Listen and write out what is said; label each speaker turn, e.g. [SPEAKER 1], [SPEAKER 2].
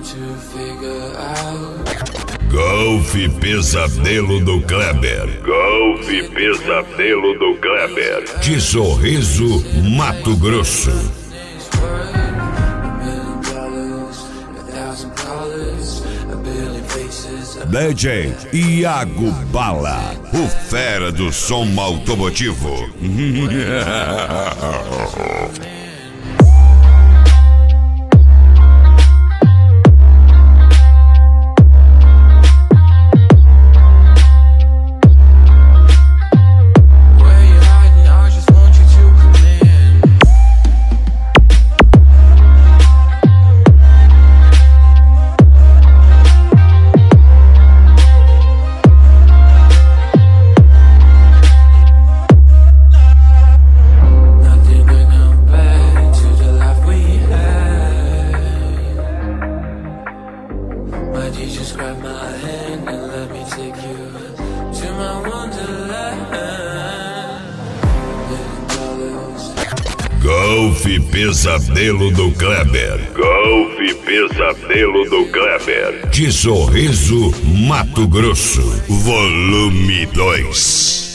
[SPEAKER 1] Golf Pesadelo do Kleber. Golf Pesadelo do Kleber. De Sorriso, Mato Grosso. DJ Iago Bala, o fera do som automotivo. Golf Pesadelo do Kleber. Golf Pesadelo do Kleber. De Sorriso, Mato Grosso. Volume 2.